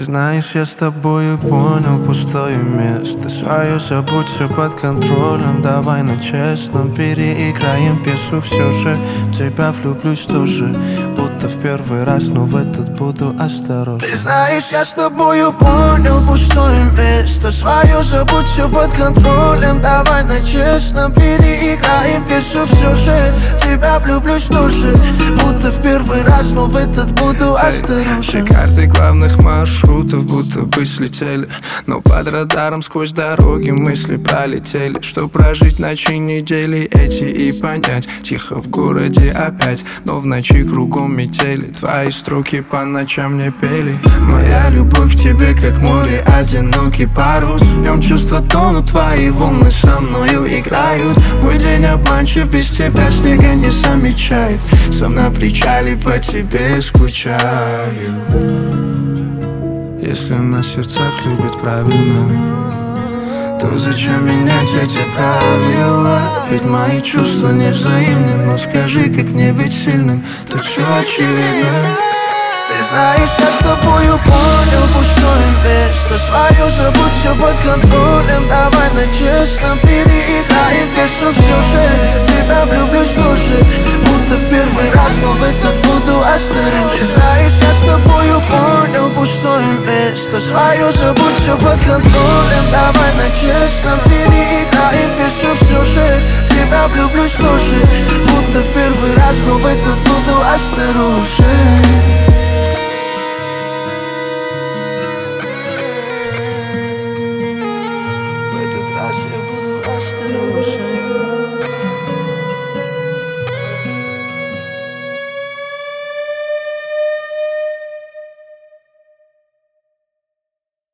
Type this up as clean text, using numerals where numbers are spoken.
знаешь, я с тобою понял пустое место. Свое забудь, все под контролем. Давай на честном переиграем пьесу. Все же в тебя влюблюсь тоже, будто в первый раз, но в этот буду осторожен. Ты знаешь, я с тобою понял пустое место. Свое забудь, все под контролем. Давай на честном переиграем пьесу. Все же в тебя влюблюсь тоже, будто в первый раз, но в этот буду осторожен. Все карты главных маршрутов будто бы слетели, но под радаром сквозь дороги мысли пролетели. Что прожить ночи недели эти и понять. Тихо в городе опять, но в ночи кругом метели. Твои строки по ночам мне пели. Моя любовь к тебе как море, одинокий парус. В нем чувства тонут, твои волны со мною играют. Мой день обманчив, без тебя снега не замечает. Сам на причале по тебе скучаю. Если на сердцах любят правильно, то зачем менять эти правила? Ведь мои чувства не взаимны. Но скажи, как мне быть сильным? Тут все очевидно. Ты знаешь, я с тобою понял пустое место. Свое забудь, все под контролем. Давай на честном переиграем пьесу. Все же тебя влюблюсь тоже, будто в первый раз, но в этот буду осторожен. Ты знаешь, я с тобою понял пустое место. Свое забудь, все под контролем.